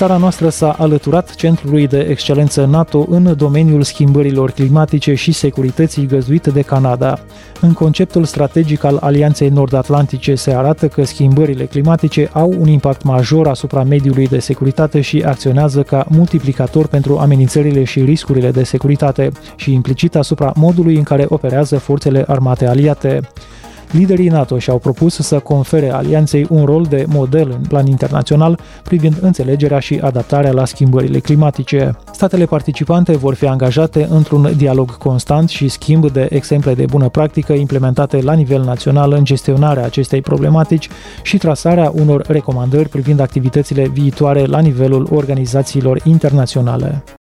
țara noastră s-a alăturat Centrului de Excelență NATO în domeniul schimbărilor climatice și securității găzduit de Canada. În conceptul strategic al Alianței Nord-Atlantice se arată că schimbările climatice au un impact major asupra mediului de securitate și acționează ca multiplicator pentru amenințările și riscurile de securitate și implicit asupra modului în care operează forțele armate aliate. Liderii NATO și-au propus să confere alianței un rol de model în plan internațional privind înțelegerea și adaptarea la schimbările climatice. Statele participante vor fi angajate într-un dialog constant și schimb de exemple de bună practică implementate la nivel național în gestionarea acestei problematici și trasarea unor recomandări privind activitățile viitoare la nivelul organizațiilor internaționale.